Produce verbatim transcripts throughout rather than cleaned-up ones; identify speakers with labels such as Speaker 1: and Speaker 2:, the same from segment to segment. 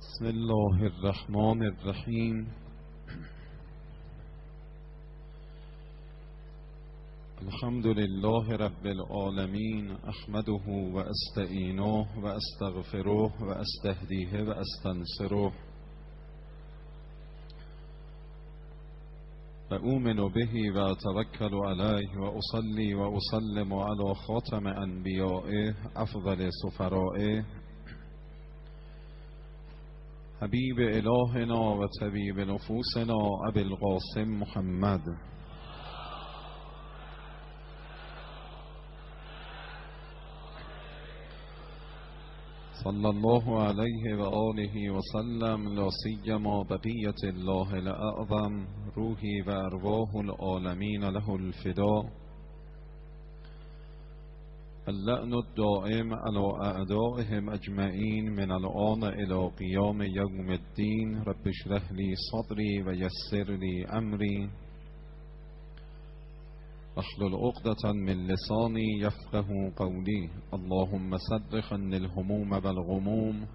Speaker 1: بسم الله الرحمن الرحیم. الحمد لله رب العالمین، احمده و استعینه و استغفره و استهدیه و استنصره و اؤمن به و اتوکل علیه و اصلی و اسلم علی خاتم انبیائه افضل سفرائه حبیب الهنا و طبیب نفوسنا ابی القاسم محمد صلی الله علیه و آله و سلم. لا سیما بقیت الله الاعظم روحی و ارواح العالمین له الفدا. اللعن الدائم على اعدائهم اجمعین من الآن الى قیام یوم الدین. رب اشرح لی صدری و یسر لی امری واحلل عقدة من لسانی یفقه قولی. اللهم صرف عني الهموم والغموم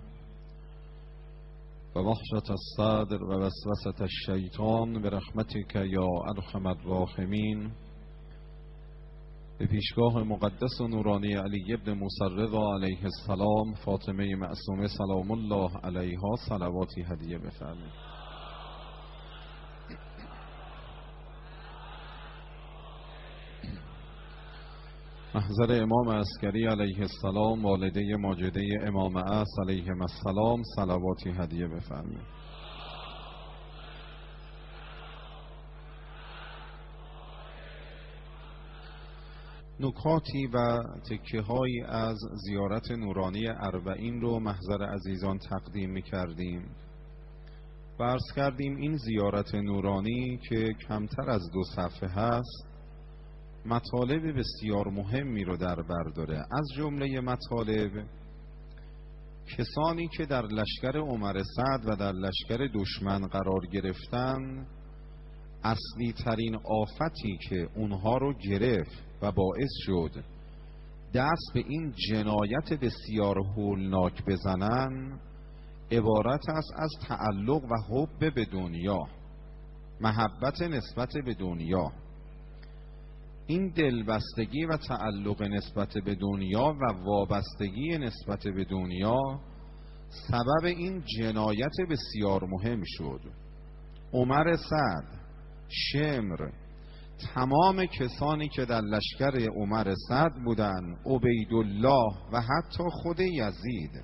Speaker 1: و وحشة الصدر و وسوسة الشیطان برحمتک یا ارحم الراحمین. به پیشگاه مقدس و نورانی علی ابن موسی رضا علیه السلام، فاطمه معصومه سلام الله علیها صلواتی هدیه بفرمایید. محضر امام عسکری علیه السلام، والده ماجده امام عصر علیهم السلام صلواتی هدیه بفرمایید. نکاتی و تکه هایی از زیارت نورانی اربعین رو محضر عزیزان تقدیم می کردیم و عرض کردیم این زیارت نورانی که کمتر از دو صفحه هست مطالب بسیار مهمی رو در بر داره. از جمله مطالب کسانی که در لشکر عمر سعد و در لشکر دشمن قرار گرفتن، اصلی ترین آفتی که اونها رو گرفت و باعث شد دست به این جنایت بسیار هولناک بزنن عبارت است از تعلق و حب به دنیا، محبت نسبت به دنیا. این دلبستگی و تعلق نسبت به دنیا و وابستگی نسبت به دنیا سبب این جنایت بسیار مهم شد. عمر سعد، شمر، تمام کسانی که در لشکر عمر سعد بودن، عبیدالله و حتی خود یزید،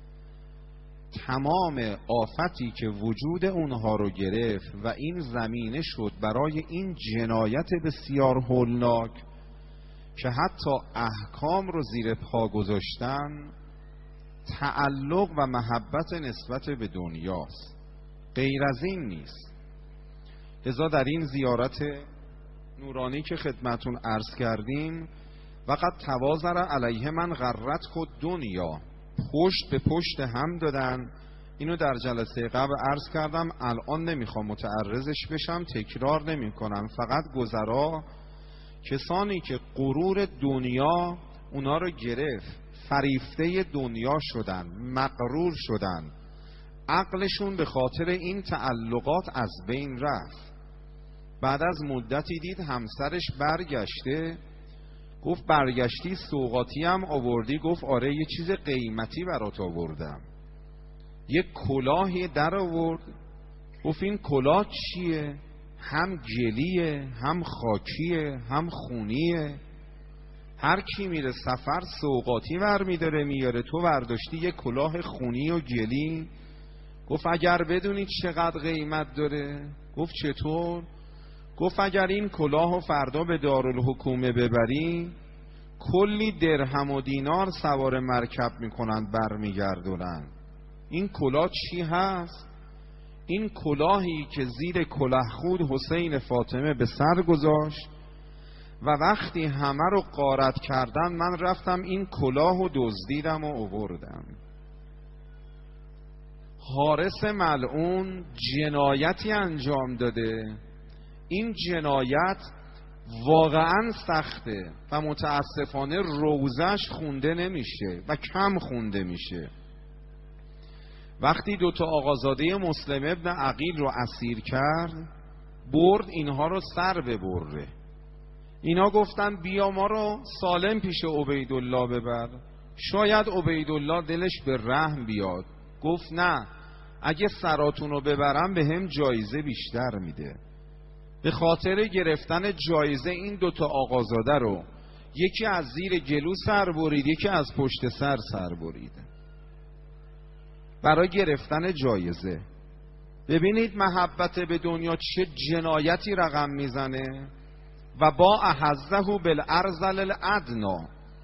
Speaker 1: تمام آفتی که وجود اونها رو گرفت و این زمینه شد برای این جنایت بسیار هولناک که حتی احکام رو زیر پا گذاشتن، تعلق و محبت نسبت به دنیاست، غیر از این نیست. لذا در این زیارت نورانی که خدمتون عرض کردیم، وقت توازر علیه من غرت خود دنیا، پشت به پشت هم دادن. اینو در جلسه قبل عرض کردم، الان نمیخوام متعرضش بشم، تکرار نمی کنم. فقط گذرا کسانی که غرور دنیا اونا رو گرفت، فریفته دنیا شدن، مغرور شدن، عقلشون به خاطر این تعلقات از بین رفت. بعد از مدتی دید همسرش برگشته، گفت برگشتی سوغاتی هم آوردی؟ گفت آره یه چیز قیمتی برات آوردم. یه کلاهی در آورد، گفت این کلاه چیه؟ هم گلیه، هم خاکیه، هم خونیه. هر کی میره سفر سوغاتی ور میداره میاره، تو برداشتی یه کلاه خونی و گلی. گفت اگر بدونید چقدر قیمت داره؟ گفت چطور؟ گفت اگر این کلاه و فردا به دارالحکومه ببری، کلی درهم و دینار سوار مرکب میکنن برمیگردونن. این کلاه چی هست؟ این کلاهی که زیر کلاه خود حسین فاطمه به سر گذاشت و وقتی همه رو غارت کردن من رفتم این کلاه و دزدیدم و آوردم. حارس ملعون جنایتی انجام داده، این جنایت واقعا سخته و متاسفانه روزش خونده نمیشه و کم خونده میشه. وقتی دوتا آقازاده مسلم ابن عقیل رو اسیر کرد، برد اینها رو سر ببره. اینا گفتن بیا ما رو سالم پیش عبیدالله ببر، شاید عبیدالله دلش به رحم بیاد. گفت نه، اگه سراتون رو ببرم به هم جایزه بیشتر میده. به خاطر گرفتن جایزه این دوتا آقازاده رو یکی از زیر گلو سر برید، یکی از پشت سر سر برید برای گرفتن جایزه. ببینید محبت به دنیا چه جنایتی رقم میزنه. و با احزه بالارذل الادنا،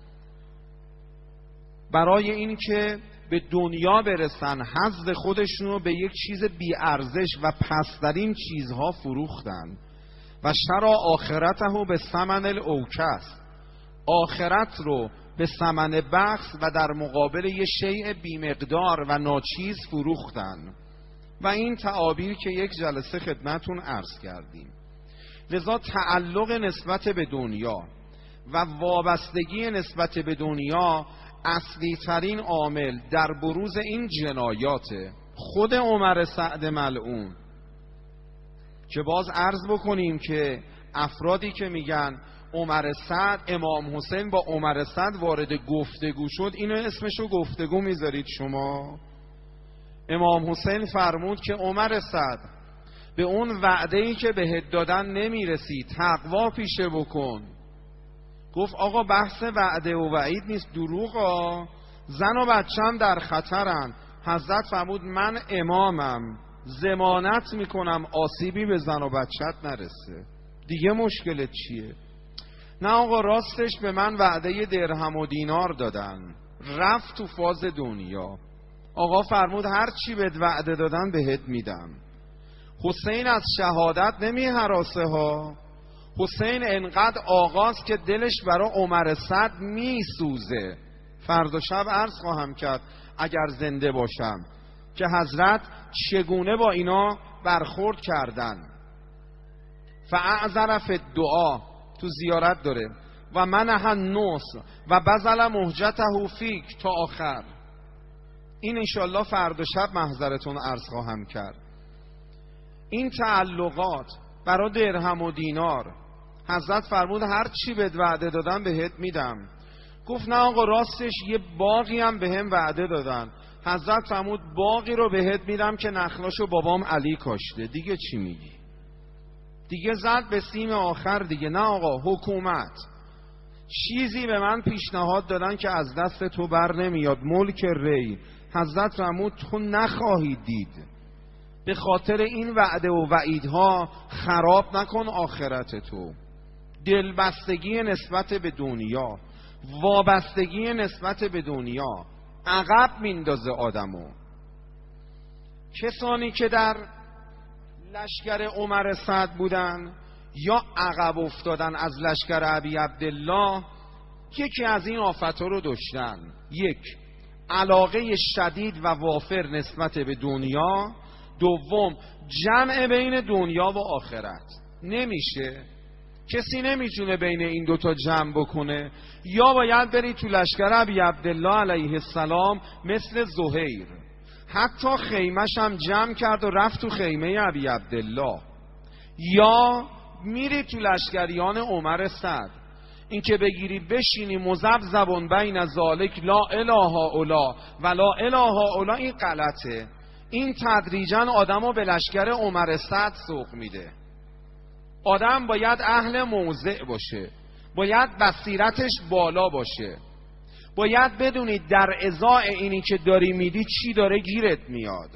Speaker 1: برای این که به دنیا برسن حظ خودشون رو به یک چیز بی ارزش و پسترین چیزها فروختن. و شرا آخرته به ثمن الاوکس، آخرت رو به ثمن بخس و در مقابل یه شیء بی مقدار و ناچیز فروختن. و این تعابیر که یک جلسه خدمتون عرض کردیم. لذا تعلق نسبت به دنیا و وابستگی نسبت به دنیا اصلی ترین عامل در بروز این جنایاته. خود عمر سعد ملعون که باز عرض بکنیم که افرادی که میگن عمر سعد، امام حسین با عمر سعد وارد گفتگو شد، اینو اسمشو گفتگو میذارید شما؟ امام حسین فرمود که عمر سعد به اون وعده‌ای که بهت دادن نمیرسی، تقوا پیشه بکن. گفت آقا بحث وعده و وعید نیست، دروغا، زن و بچه‌م در خطرن. حضرت فرمود من امامم، ضمانت میکنم آسیبی به زن و بچه‌ت نرسه. دیگه مشکلت چیه؟ نه آقا راستش به من وعده درهم و دینار دادن. رفت تو فاز دنیا. آقا فرمود هر چی بهت وعده دادن بهت میدم. حسین از شهادت نمی هراسه ها. حسین انقدر آغاز که دلش برای عمر سعد می سوزه. فردا شب عرض خواهم کرد اگر زنده باشم که حضرت چگونه با اینا برخورد کردن. فاعذر فی الدعا، تو زیارت داره، و منح النص و بذل مهجته فیک تا آخر. این انشالله فردا شب محضرتون عرض خواهم کرد. این تعلقات برای درهم و دینار، حضرت فرمود هر چی بهت وعده دادن بهت میدم. گفت نه آقا راستش یه باقی هم به هم وعده دادن. حضرت فرمود باقی رو بهت میدم که نخلاشو بابام علی کاشته. دیگه چی میگی؟ دیگه زد به سیم آخر دیگه. نه آقا حکومت چیزی به من پیشنهاد دادن که از دست تو بر نمیاد، ملک ری. حضرت فرمود تو نخواهی دید. به خاطر این وعده و وعیدها خراب نکن آخرت تو. دلبستگی نسبت به دنیا، وابستگی نسبت به دنیا عقب میندازه آدمو. کسانی که در لشکر عمر سعد بودن یا عقب افتادن از لشکر ابی عبدالله، یکی از این آفت‌ها رو داشتن. یک، علاقه شدید و وافر نسبت به دنیا. دوم، جمع بین دنیا و آخرت. نمیشه، کسی نمیتونه بین این دوتا جمع بکنه. یا باید بری تو لشکر ابی عبدالله علیه السلام مثل زهیر، حتی خیمش هم جمع کرد و رفت تو خیمه ابی عبدالله. یا میری تو لشکریان عمر سعد، این که بگیری بشینی مذبذبون بین ذالک لا اله الا و لا اله الا، این غلطه. این تدریجا آدمو به لشکر عمر سعد سوق میده. آدم باید اهل موضع باشه، باید بصیرتش بالا باشه، باید بدونی در ازای اینی که داری میدی چی داره گیرت میاد.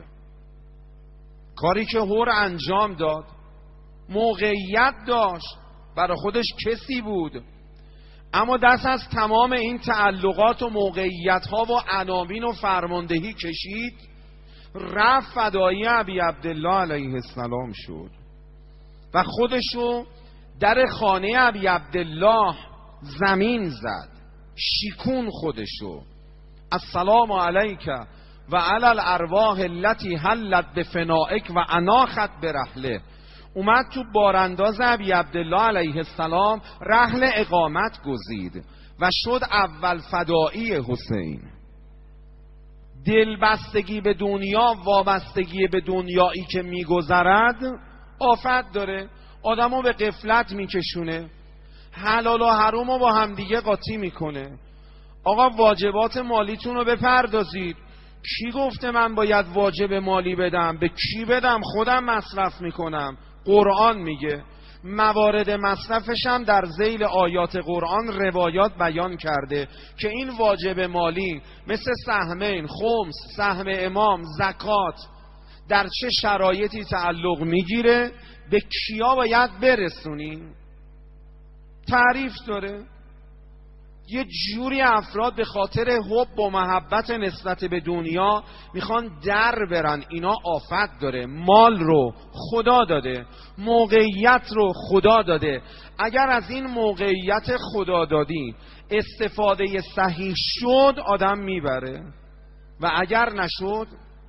Speaker 1: کاری که هور انجام داد، موقعیت داشت، برای خودش کسی بود، اما دست از تمام این تعلقات و موقعیت ها و عناوین و فرماندهی کشید، رفت فدایی ابی عبدالله علیه السلام شد و خودشو در خانه ابی عبدالله زمین زد، شیکون خودشو. السلام علیک و علی الارواح التي حلت بفنائک و اناخت برحله. اومد تو بارانداز ابی عبدالله علیه السلام رحل اقامت گزید و شد اول فدایی حسین. دلبستگی به دنیا، وابستگی به دنیایی که میگذرد آفت داره، آدمو به غفلت میکشونه، حلال و حرامو با همدیگه قاطی میکنه. آقا واجبات مالیتون رو بپردازید. کی گفته من باید واجب مالی بدم؟ به کی بدم؟ خودم مصرف میکنم. قرآن میگه. موارد مصرفش هم در ذیل آیات قرآن روایات بیان کرده که این واجب مالی مثل سهمین، خمس، سهم امام، زکات در چه شرایطی تعلق میگیره، به کیا باید برسونیم. تعریف داره. یه جوری افراد به خاطر حب و محبت نسبت به دنیا میخوان در برن. اینا آفت داره. مال رو خدا داده، موقعیت رو خدا داده. اگر از این موقعیت خدا دادی استفاده صحیح شد آدم میبره، و اگر نشد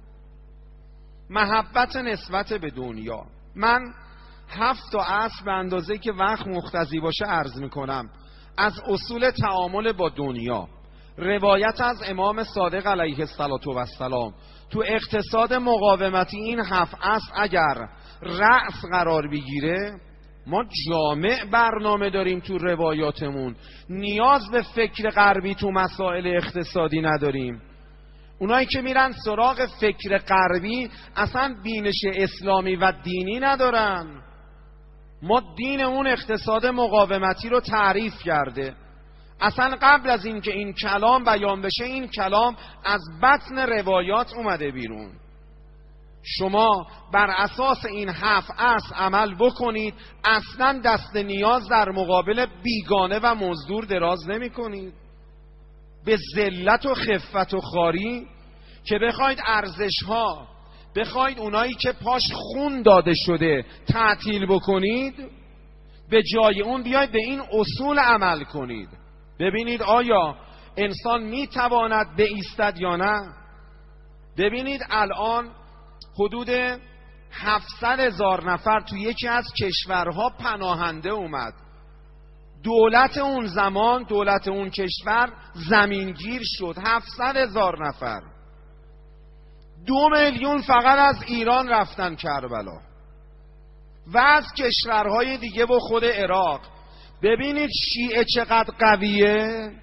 Speaker 1: محبت نسبت به دنیا. من هفت تا اصل به اندازه که وقت مقتضی باشه عرض میکنم از اصول تعامل با دنیا. روایت از امام صادق علیه السلام تو اقتصاد مقاومتی این هفت اصل اگر رأس قرار بگیره، ما جامع برنامه داریم تو روایاتمون، نیاز به فکر غربی تو مسائل اقتصادی نداریم. اونایی که میرن سراغ فکر غربی اصلا بینش اسلامی و دینی ندارن. ما دین اون اقتصاد مقاومتی رو تعریف کرده. اصلا قبل از این که این کلام بیان بشه این کلام از بطن روایات اومده بیرون. شما بر اساس این هفت اصل عمل بکنید، اصلا دست نیاز در مقابل بیگانه و مزدور دراز نمی کنید. به ذلت و خفت و خواری که بخواید ارزش ها، بخواید اونایی که پاش خون داده شده تعطیل بکنید، به جای اون بیاید به این اصول عمل کنید. ببینید آیا انسان میتواند بایستد یا نه. ببینید الان حدود هفتصد هزار نفر تو یکی از کشورها پناهنده اومد. دولت اون زمان، دولت اون کشور زمینگیر شد. هفتصد هزار نفر. دو میلیون فقط از ایران رفتن کربلا و از کشورهای دیگه و خود عراق. ببینید شیعه چقدر قویه.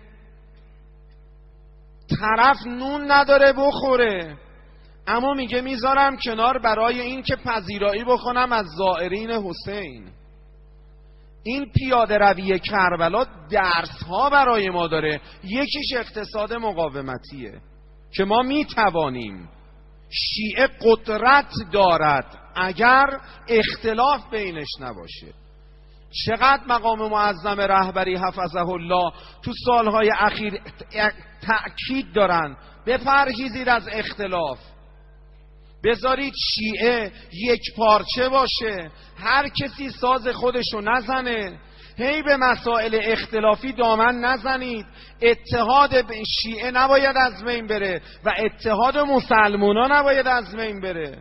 Speaker 1: طرف نون نداره بخوره، اما میگه میذارم کنار برای این که پذیرایی بکنم از زائرین حسین. این پیاده روی کربلا درس ها برای ما داره. یکیش اقتصاد مقاومتیه که ما میتوانیم. شیعه قدرت دارد اگر اختلاف بینش نباشه. چقدر مقام معظم رهبری حفظه الله تو سالهای اخیر تأکید دارن بپرهیزید از اختلاف، بذارید شیعه یک پارچه باشه، هر کسی ساز خودشو نزنه، هی به مسائل اختلافی دامن نزنید. اتحاد شیعه نباید از بین بره و اتحاد مسلمانان نباید از بین بره.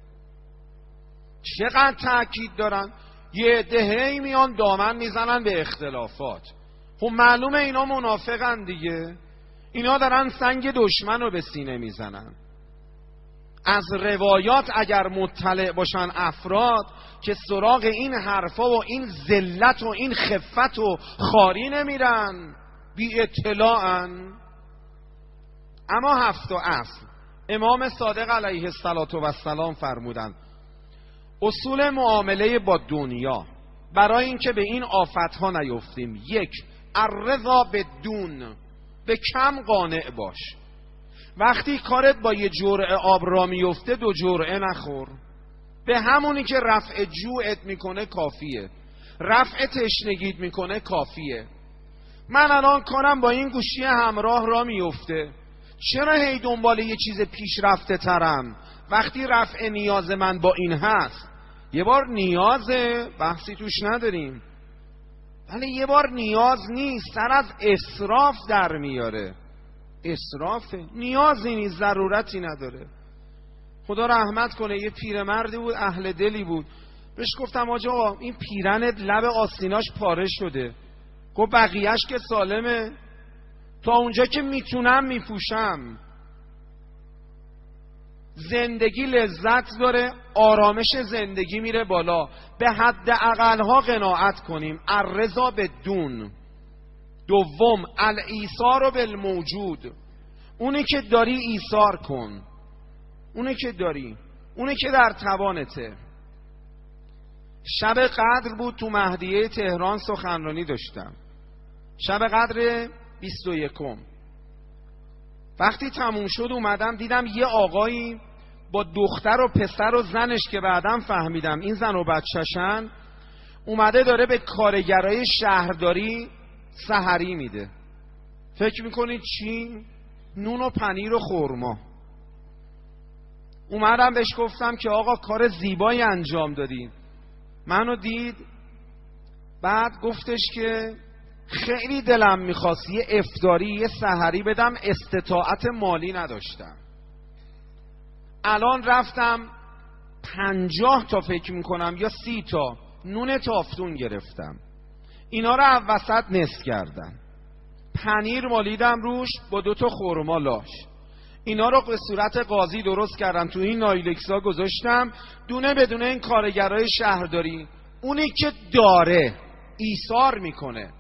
Speaker 1: چقدر تأکید دارن. یه عده هی میان دامن میزنن به اختلافات. خب معلومه اینا منافقن دیگه. اینا دارن سنگ دشمن رو به سینه میزنن. از روایات اگر مطلع باشن افراد که سراغ این حرفا و این ذلت و این خفت و خواری نمیرن، بی اطلاعن. اما هفت و اصل امام صادق علیه السلام فرمودن اصول معامله با دنیا برای اینکه به این آفتها نیفتیم. یک، الرضا بدون، به کم قانع باش. وقتی کارت با یه جرعه آب را میفته دو جرعه نخور. به همونی که رفع جوعت میکنه کافیه، رفع تشنگیت میکنه کافیه. من الان کارم با این گوشی همراه را میفته، چرا هی دنبال یه چیز پیشرفته ترم وقتی رفع نیاز من با این هست؟ یه بار نیازه، بحثی توش نداریم، ولی یه بار نیاز نیست، سر از اسراف در میاره. اسرافه، نیازی نیست، ضرورتی نداره. خدا رحمت کنه یه پیرمردی بود اهل دلی بود، بهش گفتم آقا این پیرنت لب آستیناش پاره شده. گفت بقیهش که سالمه، تا اونجا که میتونم میپوشم. زندگی لذت داره، آرامش زندگی میره بالا. به حد اقلها قناعت کنیم. الرضا بدون. دوم الایثار بالموجود. اونی که داری ایثار کن، اونی که داری، اونی که در توانته. شب قدر بود، تو مهدیه تهران سخنرانی داشتم، شب قدر بیست و یکم. وقتی تموم شد اومدم دیدم یه آقایی با دختر و پسر و زنش که بعدم فهمیدم این زن و بچه‌شن، اومده داره به کارگرای شهرداری سحری میده. فکر میکنید چی؟ نون و پنیر و خرما. اومدم بهش گفتم که آقا کار زیبایی انجام دادی. منو دید، بعد گفتش که خیلی دلم میخواست یه افطاری یه سحری بدم، استطاعت مالی نداشتم. الان رفتم پنجاه تا فکر میکنم یا سی تا نون تافتون گرفتم، اینا رو وسط نصف کردم، پنیر مالیدم روش با دو تا خرما لاش، اینا رو به صورت قاضی درست کردم، تو این نایلکسا گذاشتم، دونه بدونه این کارگرای شهرداری. اونی که داره ایثار میکنه،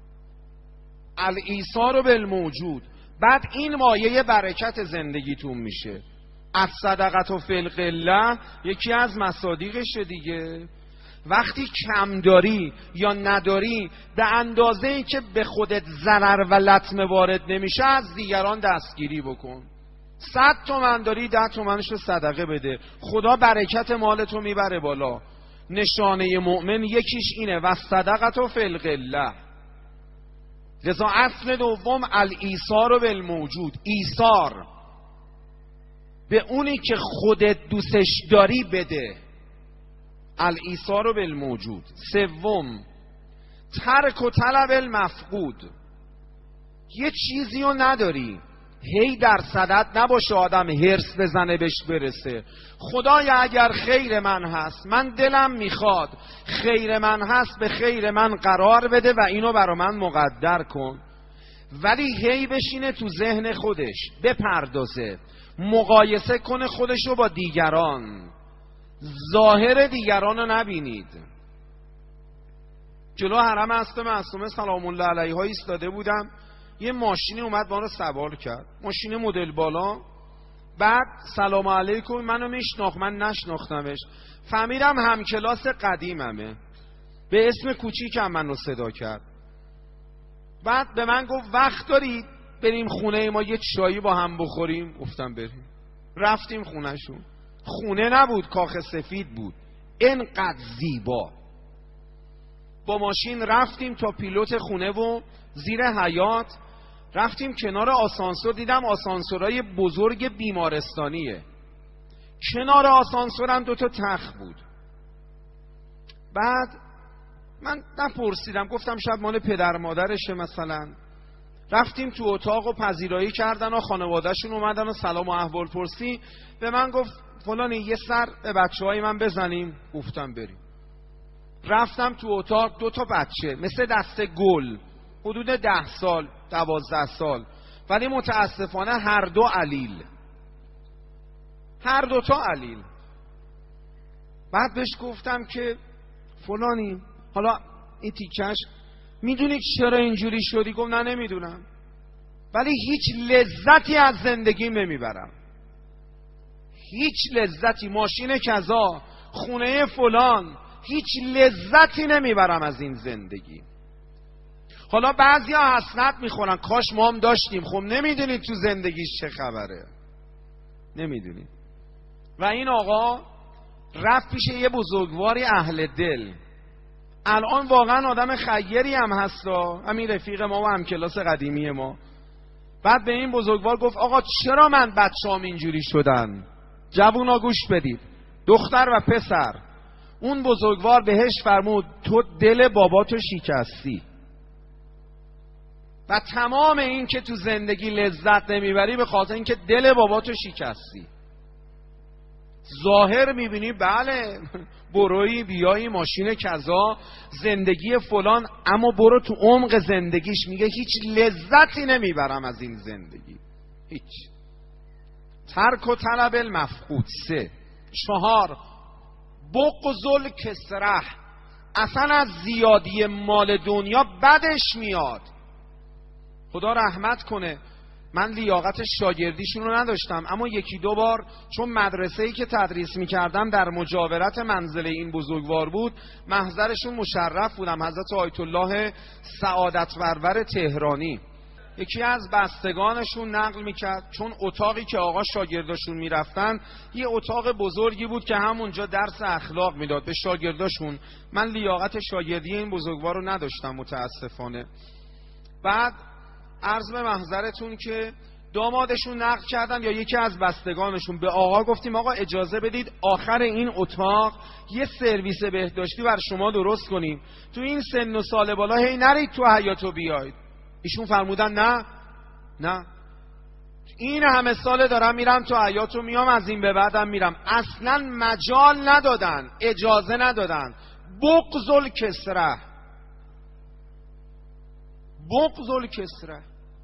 Speaker 1: الایثار بالموجود، بعد این مایه برکت زندگیتون میشه. الصدقه فی القله یکی از مصادیقشه دیگه. وقتی کم داری یا نداری، به اندازه ای که به خودت ضرر و لطمه وارد نمیشه از دیگران دستگیری بکن. صد تومن داری، ده تومنش رو صدقه بده، خدا برکت مالتو میبره بالا. نشانه مؤمن یکیش اینه، و صدقه فی القله. لذا اصل دوم الایثار بالموجود، ایثار به اونی که خودت دوستش داری بده، الایثار بالموجود. سوم ترک و طلب المفقود. یه چیزی رو نداری، هی در صدد نباشه آدم هرس بزنه بهش برسه. خدایا اگر خیر من هست، من دلم میخواد خیر من هست، به خیر من قرار بده و اینو برا من مقدر کن. ولی هی بشینه تو ذهن خودش بپردازه، مقایسه کنه خودشو با دیگران، ظاهر دیگران رو نبینید. جلو حرم حضرت معصومه سلام الله علیها ایستاده بودم، یه ماشینی اومد ما رو سوار کرد، ماشین مدل بالا. بعد سلام علیکم، منو میشناخت، من نشناختمش، فهمیدم همکلاس قدیممه، به اسم کوچیکم منو صدا کرد. بعد به من گفت وقت دارید بریم خونه ما یه چایی با هم بخوریم؟ گفتم بریم. رفتیم خونه شون. خونه نبود، کاخ سفید بود، اینقدر زیبا. با ماشین رفتیم تا پیلوت خونه و زیر حیاط، رفتیم کنار آسانسور، دیدم آسانسورای بزرگ بیمارستانیه، کنار آسانسورم دوتا تخت بود. بعد من نپرسیدم، گفتم شاید مال پدر مادرشه مثلا. رفتیم تو اتاق و پذیرایی کردن و خانوادهشون اومدن و سلام و احوال پرسی. به من گفت فلانی یه سر به بچه های من بزنیم؟ گفتم بریم. رفتم تو اتاق، دو تا بچه مثل دست گل، حدود ده سال دوازده سال، ولی متاسفانه هر دو علیل، هر دو تا علیل. بعد بهش گفتم که فلانی حالا این تیکش میدونی چرا اینجوری شدی؟ گفت نه نمیدونم، ولی هیچ لذتی از زندگیم نمیبرم، هیچ لذتی. ماشین کذا، خونه فلان، هیچ لذتی نمیبرم از این زندگی. حالا بعضی ها حسرت میخورن کاش ما هم داشتیم. خب نمیدونید تو زندگیش چه خبره، نمیدونید. و این آقا رفت پیش یه بزرگواری اهل دل، الان واقعا آدم خیری هم هستا، همین رفیق ما و هم کلاس قدیمی ما. بعد به این بزرگوار گفت آقا چرا من بچه‌ام اینجوری شدن؟ جوونا گوش بدید، دختر و پسر. اون بزرگوار بهش فرمود تو دل باباتو شکستی و تمام این که تو زندگی لذت نمیبری به خاطر اینکه دل باباتو شکستی. ظاهر میبینی بله بروی بیایی ماشین کذا زندگی فلان، اما برو تو عمق زندگیش، میگه هیچ لذتی نمیبرم از این زندگی، هیچ. ترک و طلب المفقود. سه. چهار، بغض الکسره، اصلا از زیادی مال دنیا بدش میاد. خدا رحمت کنه، من لیاقت شاگردیشون رو نداشتم، اما یکی دو بار چون مدرسه‌ای که تدریس می‌کردم در مجاورت منزل این بزرگوار بود، محضرشون مشرف بودم، حضرت آیت الله سعادت ورور تهرانی. یکی از بستگانشون نقل میکرد، چون اتاقی که آقا شاگرداشون میرفتن یه اتاق بزرگی بود که همونجا درس اخلاق میداد به شاگرداشون. من لیاقت شاگردی این بزرگوار رو نداشتم متاسفانه. بعد عرض به محضرتون که دامادشون نقل کردن یا یکی از بستگانشون، به آقا گفتیم آقا اجازه بدید آخر این اتاق یه سرویس بهداشتی بر شما درست کنیم، تو این سن و سال بالا هی نرید تو حیاطو بیاید. ایشون فرمودن نه نه، این همه ساله دارم میرم تو حیاطو میام، از این به بعدم میرم. اصلا مجال ندادن، اجازه ندادن. بغض الکسره، بغض الکسره.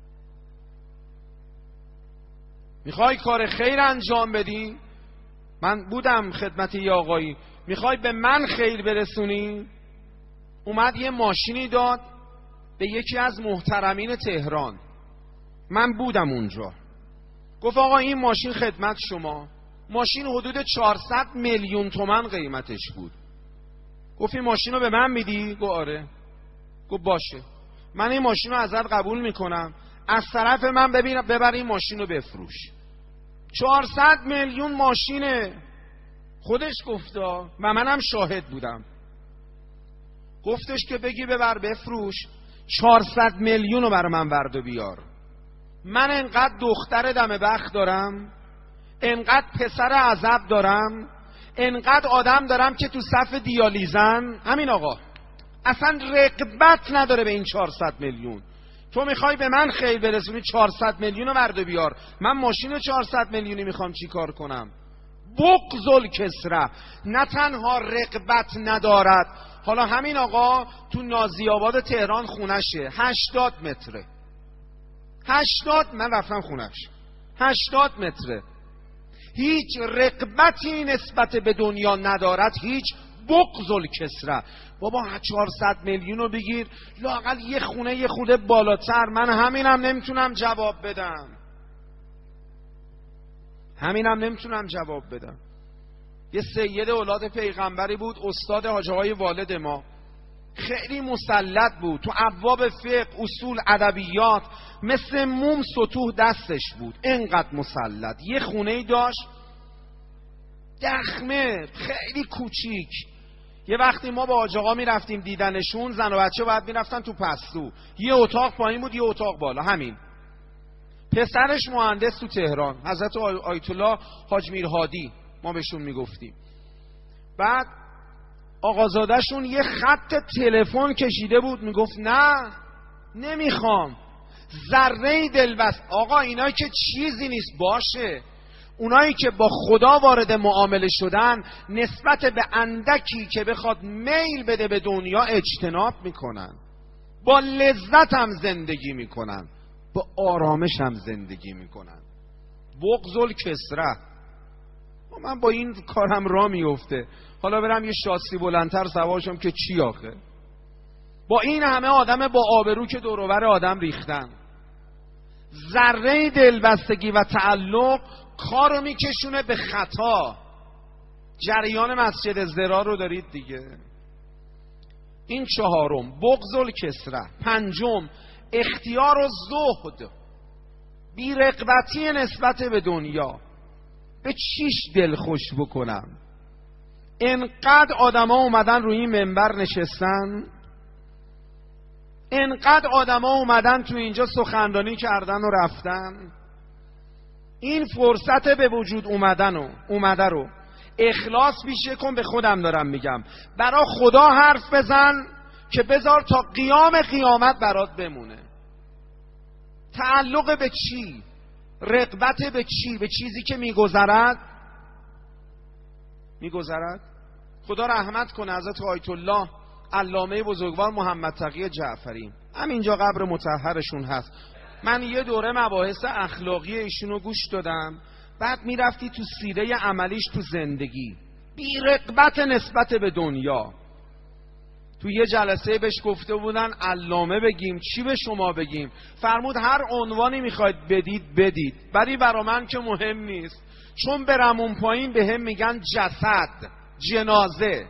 Speaker 1: میخوای کار خیر انجام بدی؟ من بودم خدمت یه آقایی، میخوای به من خیر برسونی؟ اومد یه ماشینی داد به یکی از محترمین تهران، من بودم اونجا. گفت آقا این ماشین خدمت شما. ماشین حدود چهارصد میلیون تومان قیمتش بود. گفت این ماشین رو به من میدی؟ گفت آره. گفت باشه، من این ماشین رو ازت قبول میکنم، از طرف من ببین ببر این ماشین رو بفروش. چهارصد میلیون ماشینه، خودش گفتا و منم شاهد بودم. گفتش که بگی ببر بفروش، چهارصد میلیون رو برای من برد و بیار. من انقدر دختر دم بخت دارم، انقدر پسر عزب دارم، انقدر آدم دارم که تو صف دیالیزن. همین آقا اصلا رغبت نداره به این چهارصد میلیون. تو میخوای به من خیر برسونی، چهارصد میلیون رو برد و بیار. من ماشین چهارصد میلیونی میخوام چی کار کنم؟ بغض الکسره. نه تنها رغبت ندارد، حالا همین آقا تو نازی‌آباد تهران خونشه هشتاد متره، هشتاد، من رفتم خونش، هشتاد متره. هیچ رغبتی نسبت به دنیا ندارد، هیچ. بغض الکسره. بابا چهارصد میلیون رو بگیر، لااقل یه خونه یه خورده بالاتر. من همینم نمیتونم جواب بدم، همینم نمیتونم جواب بدم. یه سید اولاد پیغمبری بود، استاد حاج آقای والد ما، خیلی مسلط بود تو ابواب فقه، اصول، ادبیات، مثل موم سطوح دستش بود، اینقدر مسلط. یه خونه‌ای داشت دخمه خیلی کوچیک. یه وقتی ما با حاج آقا میرفتیم دیدنشون، زن و بچه باید میرفتن تو پستو، یه اتاق پایین بود یه اتاق بالا. همین پسرش مهندس تو تهران، حضرت آیت الله حاج میرهادی ما بهشون میگفتیم. بعد آقازادهشون یه خط تلفن کشیده بود، میگفت نه نمیخوام، ذره دلبست. آقا اینا که چیزی نیست. باشه، اونایی که با خدا وارد معامله شدن نسبت به اندکی که بخواد میل بده به دنیا اجتناب میکنن، با لذت هم زندگی میکنن، با آرامش هم زندگی میکنن. بغض الکسره. من با این کارم را میفته، حالا برم یه شاسی بلندتر سوارشم که چی آخه؟ با این همه آدم با آبرو که دور و بر آدم ریختن، ذره دلبستگی و تعلق کارو میکشونه به خطا. جریان مسجد الضرار رو دارید دیگه. این چهارم بغض الکسره. پنجم اختیار و زهد، بی‌رغبتی نسبت به دنیا. به چیش دل خوش بکنم؟ انقدر آدم ها اومدن روی این منبر نشستن، انقدر آدم ها اومدن تو اینجا سخنرانی کردن و رفتن. این فرصت به وجود اومدن و اومده رو اخلاص بیشه کن. به خودم دارم میگم، برا خدا حرف بزن که بذار تا قیام قیامت برات بمونه. تعلق به چی؟ رغبت به چی؟ به چیزی که میگذرد میگذرد خدا رحمت کنه حضرت آیت الله علامه بزرگوار محمد تقی جعفری، همینجا قبر مطهرشون هست. من یه دوره مباحث اخلاقی ایشونو گوش دادم، بعد میرفتی تو سیره عملیش تو زندگی، بی رغبت نسبت به دنیا. تو یه جلسه بهش گفته بودن علامه بگیم، چی به شما بگیم؟ فرمود هر عنوانی میخواید بدید بدید، ولی برا من که مهم نیست، چون برم اون پایین به هم میگن جسد، جنازه.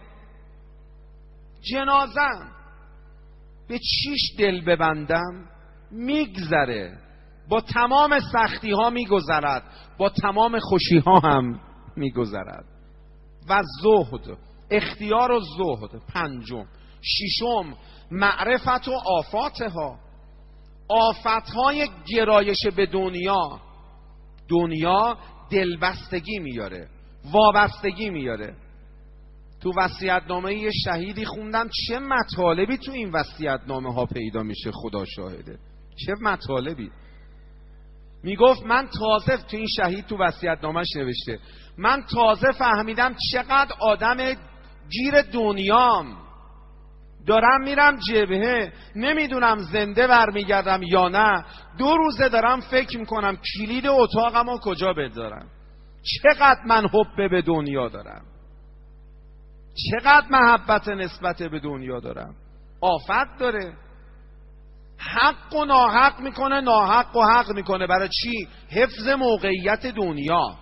Speaker 1: جنازم به چیش دل ببندم؟ میگذره، با تمام سختی ها میگذرد، با تمام خوشی ها هم میگذرد. و زهد، اختیار و زهد. پنجم. ششم، معرفت و آفاتها، آفتهای گرایش به دنیا. دنیا دلبستگی میاره، وابستگی میاره. تو وصیت‌نامه یه شهیدی خوندم، چه مطالبی تو این وصیت‌نامه ها پیدا میشه، خدا شاهده چه مطالبی. میگفت من تازه، تو این شهید تو وصیت‌نامه‌اش نوشته، من تازه فهمیدم چقدر آدم گیر دنیام، دارم میرم جبهه، نمیدونم زنده برمیگردم یا نه، دو روزه دارم فکر میکنم کلید اتاقمو کجا بذارم. چقدر من حب به دنیا دارم، چقدر محبت نسبت به دنیا دارم. آفت داره، حق و ناحق میکنه، ناحق و حق میکنه. برای چی؟ حفظ موقعیت دنیا.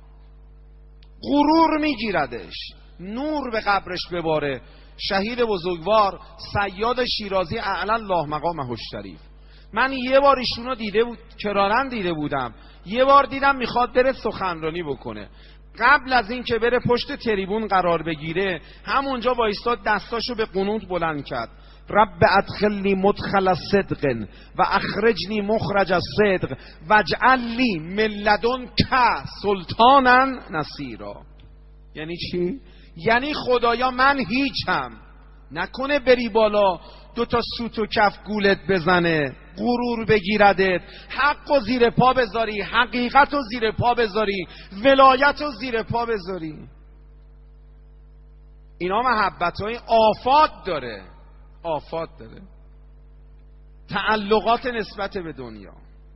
Speaker 1: غرور میگیردش، نور به قبرش بباره. شهید بزرگوار صیاد شیرازی اعلی الله مقامه الشریف، من یه بار ایشونو دیده بود، کرارن دیده بودم، یه بار دیدم میخواد بره سخنرانی بکنه. قبل از این که بره پشت تریبون قرار بگیره، همونجا وایستاد، دستاشو به قنوت بلند کرد، رب ادخلنی مدخل صدق و اخرجنی مخرج صدق واجعل لی من لدنک سلطانا نصیرا. یعنی چی؟ یعنی خدایا من هیچم، نکنه بری بالا دو تا سوت و کف گولت بزنه، غرور بگیردت، حق و زیر پا بذاری، حقیقت و زیر پا بذاری، ولایت و زیر پا بذاری. اینا محبت های آفات داره، آفات داره. تعلقات نسبت به دنیا،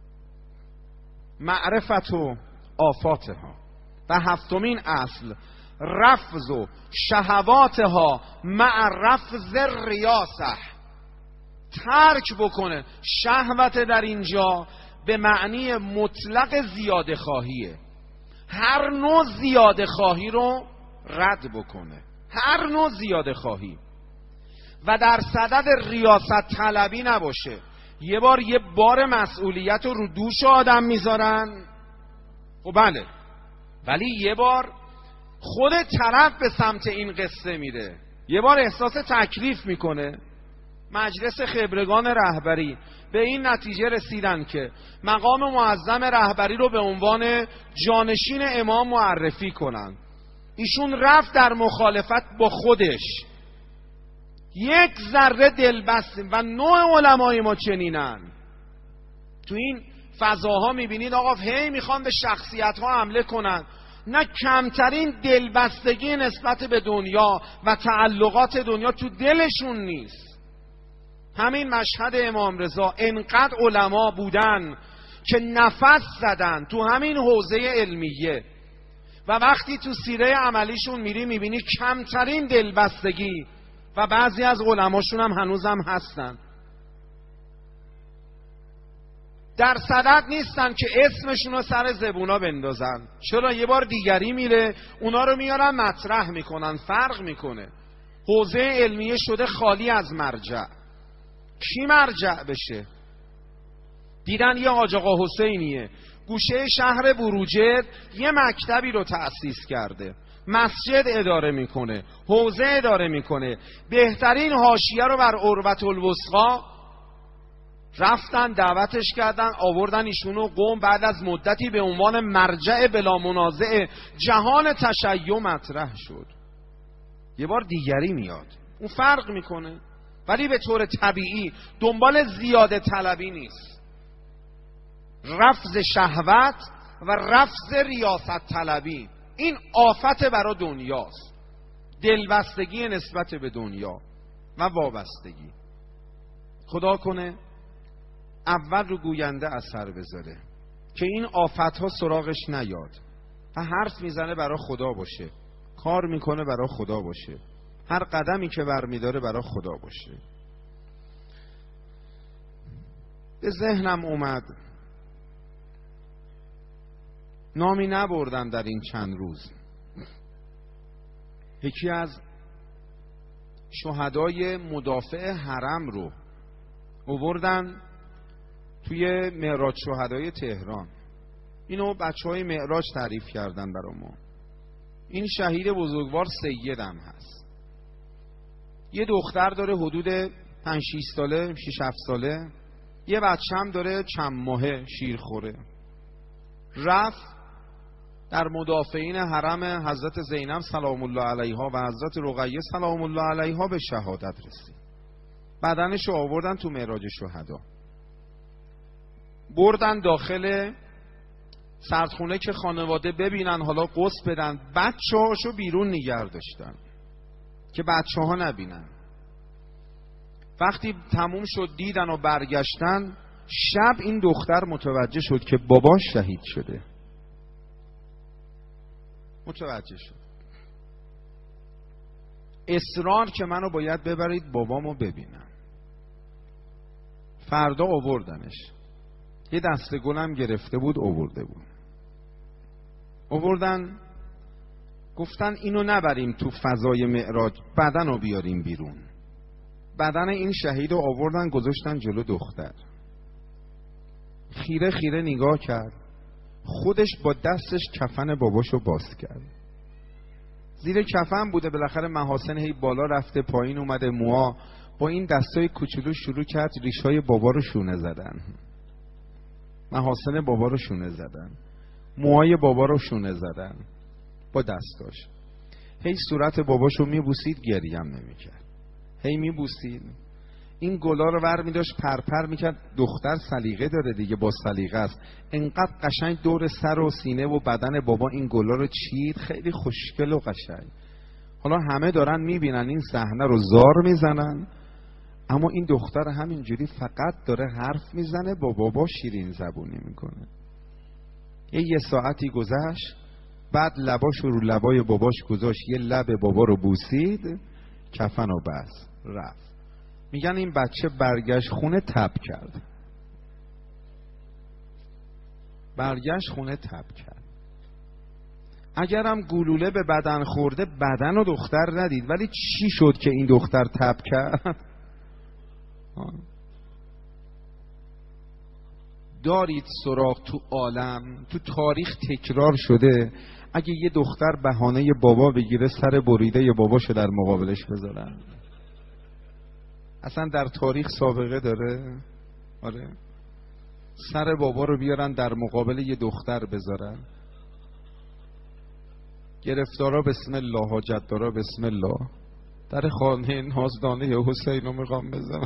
Speaker 1: معرفت و آفاتها. و هفتمین اصل، رفض و شهواتها مع رفض ریاسه. ترک بکنه. شهوت در اینجا به معنی مطلق زیاده خواهیه، هر نوع زیاده خواهی رو رد بکنه، هر نوع زیاده خواهی. و در صدد ریاست طلبی نباشه. یه بار یه بار مسئولیت رو رو دوش آدم میذارن، خب بله، ولی یه بار خود طرف به سمت این قصه میره، یه بار احساس تکلیف میکنه. مجلس خبرگان رهبری به این نتیجه رسیدن که مقام معظم رهبری رو به عنوان جانشین امام معرفی کنن. ایشون رفت در مخالفت با خودش، یک ذره دلبست. و نوع علمای ما چنینن. تو این فضاها میبینید آقا هی میخوان به شخصیت ها حمله کنن، نه کمترین دلبستگی نسبت به دنیا و تعلقات دنیا تو دلشون نیست. همین مشهد امام رضا، انقدر علما بودن که نفس زدن تو همین حوزه علمیه، و وقتی تو سیره عملیشون میری میبینی کمترین دلبستگی، و بعضی از علماشون هم هنوزم هستن، در صدد نیستن که اسمشون رو سر زبونا بندازن. چرا؟ یه بار دیگری میره اونا رو میارن مطرح میکنن، فرق میکنه. حوزه علمیه شده خالی از مرجع. کی مرجع بشه؟ دیدن یه حاج آقا حسینیه گوشه شهر بروجرد یه مکتبی رو تأسیس کرده، مسجد اداره میکنه، حوزه اداره میکنه، بهترین حاشیه رو بر عروة الوثقی رفتن دعوتش کردن، آوردن ایشونو قم. بعد از مدتی به عنوان مرجع بلا منازع جهان تشیع مطرح شد. یه بار دیگری میاد، اون فرق میکنه، ولی به طور طبیعی دنبال زیاده طلبی نیست. رفض شهوت و رفض ریاست طلبی، این آفت برای دنیاست. دلبستگی نسبت به دنیا و وابستگی. خدا کنه اول رو گوینده اثر بذاره که این آفت ها سراغش نیاد. و حرف میزنه برای خدا باشه، کار میکنه برای خدا باشه، هر قدمی که برمیداره برای خدا باشه. به ذهنم اومد نامی نبردم در این چند روز، یکی از شهدای مدافع حرم رو آوردن توی معراج شهدای تهران. اینو بچه های معراج تعریف کردن برای ما. این شهید بزرگوار سیدم هست. یه دختر داره حدود پنج شش ساله، شش هفت ساله، یه بچه هم داره چند ماهه شیر خوره. رفت در مدافعین حرم حضرت زینب سلام الله علیها و حضرت رقیه سلام الله علیها به شهادت رسید. بدنش رو آوردن تو معراج شهدا، بردن داخل سردخونه که خانواده ببینن، حالا قسط بدن. بچه هاشو بیرون نگه داشتن که بچه ها نبینن. وقتی تموم شد دیدن و برگشتن، شب این دختر متوجه شد که باباش شهید شده. متوجه شد، اصرار که منو باید ببرید بابامو ببینم. فردا آوردنش، یه دسته گلم گرفته بود آورده بود. آوردن گفتن اینو نبریم تو فضای معراج، بدنو بیاریم بیرون. بدن این شهیدو آوردن گذاشتن جلو دختر. خیره خیره نگاه کرد، خودش با دستش کفن باباشو باز کرد. زیر کفن بوده، بالاخره محاسن هی بالا رفته پایین اومده، موها با این دستای کوچولو شروع کرد ریشای بابا رو شونه زدن. محاسن بابا رو شونه زدن، موهای بابا رو شونه زدن با دستاش. هی صورت باباشو میبوسید، گریم نمیکرد. هی میبوسید، این گلا رو ور میداشت پرپر میکرد. دختر سلیقه داره دیگه، با سلیقه است. انقدر قشنگ دور سر و سینه و بدن بابا این گلا رو چید، خیلی خوشگل و قشنگ. حالا همه دارن میبینن این صحنه رو، زار میزنن، اما این دختر همینجوری فقط داره حرف میزنه، با بابا شیرین زبونی میکنه. یه یه ساعتی گذشت، بعد لباش رو لبای باباش گذاشت، یه لب بابا رو بوسید، کفن رو بست، رفت. میگن این بچه برگشت خونه تب کرد. برگشت خونه تب کرد. اگرم گلوله به بدن خورده، بدن و دختر ندید، ولی چی شد که این دختر تب کرد؟ دارید سراغ تو عالم، تو تاریخ تکرار شده، اگه یه دختر بهانه بابا بگیره، سر بریده باباشو در مقابلش بذارن. اصلا در تاریخ سابقه داره. آره، سر بابا رو بیارن در مقابل یه دختر بذارن. گرفتارا بسم الله، حاجتدارا بسم الله، در خانه نازدانه حسین رو میخوام بزنم.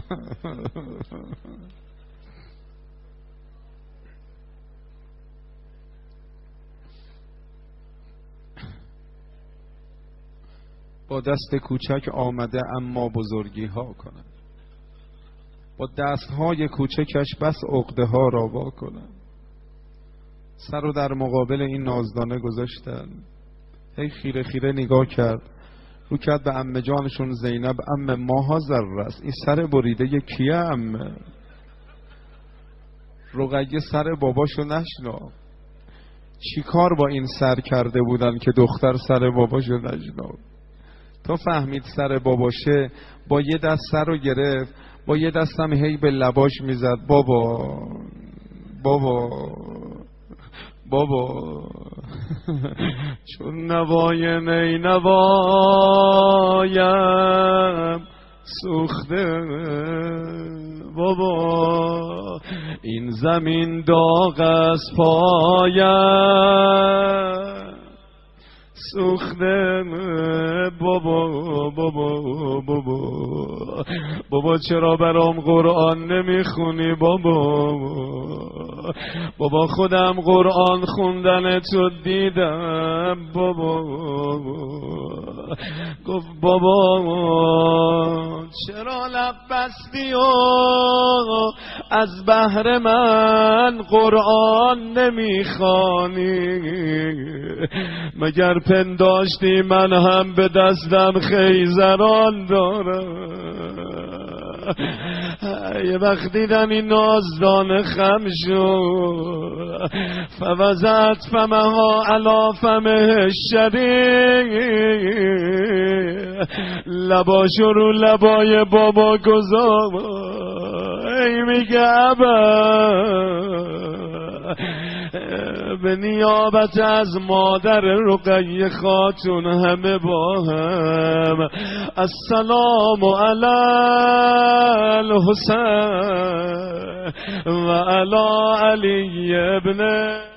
Speaker 1: با دست کوچک آمده اما بزرگی ها کند، با دست های کوچکش بس عقده ها را وا کند. سر رو در مقابل این نازدانه گذاشتن. هی خیره خیره نگاه کرد، رو کرد به عمه جانشون زینب، عمه ماها ذره است، این سر بریده کیه عمه؟ رقیه سر باباشو نشناخت. چی کار با این سر کرده بودن که دختر سر باباشو نشناخت؟ تا فهمید سر باباشه، با یه دست سر رو گرفت، با یه دستم هی به لباش میزد، بابا بابا بابا. چون نوای نی نوایم سوخته بابا، این زمین داغ از پایم سوخته بابا بابا بابا. بابا چرا برام قرآن نمیخونی بابا؟
Speaker 2: بابا خودم قرآن خوندن تو دیدم بابا. گفت بابا چرا لب بستی و از بهر من قرآن نمیخوانی؟ مگر پنداشتی من هم به دستم خیزران دارم؟ یه وقت دیدم این نازدان خم شد، فوزت فمها علا فمه شدید، لباشو رو لبای بابا گذار. ای میگه ابا به نیابت از مادر رقیه خاتون همه با هم السلام علی الحسین و علی علی ابن